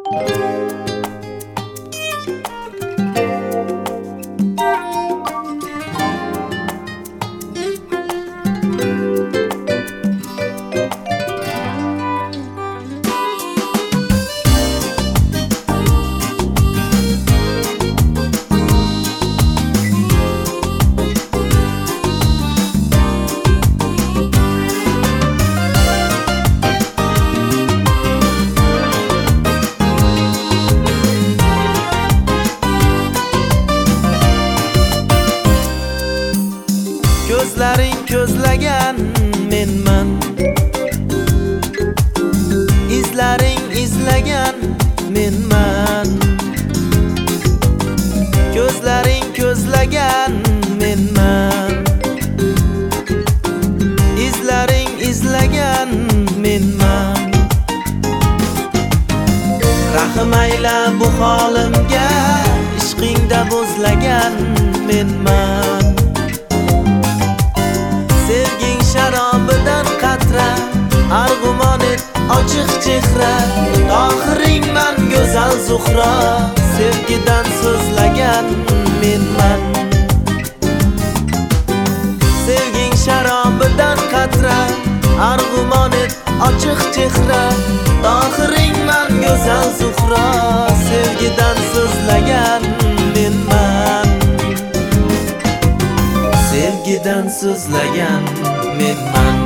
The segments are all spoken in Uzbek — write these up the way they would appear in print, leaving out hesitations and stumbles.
Ko'zlaring ko'zlagan menman, izlaring izlagan menman. Ko'zlaring ko'zlagan menman, izlaring izlagan menman. Rahim ayla bu holimga, ishqingda bo'zlagan menman. Sevging sharobidan qatra, arg'umon et ochiq chehra. Oxiringman go'zal Zuhro, sevgidan so'zlagan menman. Sevging sharobidan qatra, arg'umon et ochiq chehra. Oxiringman go'zal Zuhro, sevgidan so'zlagan menman. Sevgidan so'zlagan menman.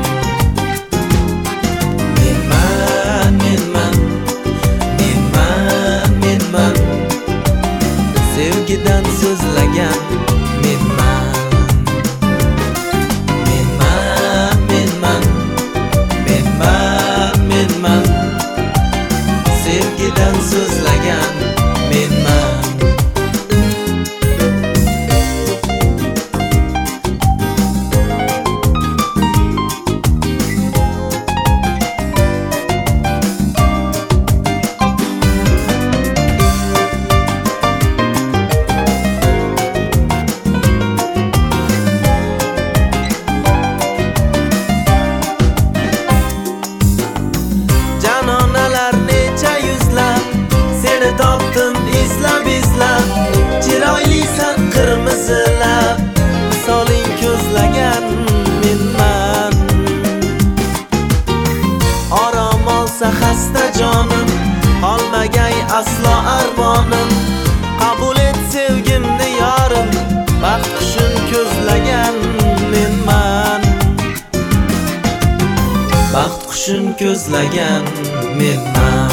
Menman, menman, menman, menman. Sevgidan so'zlagan menman. Menman, menman, menman, menman. Sevgidan so'zlagan menman. Topdim izlab izlab, chiroylisan qirmizilab, misoling ko'zlagan menman. Orom olsa xasta jonim, qolmagay aslo armonim. Qabul et sevgimni yorim, baxt qushun ko'zlagan menman. Baxt qushun ko'zlagan menman.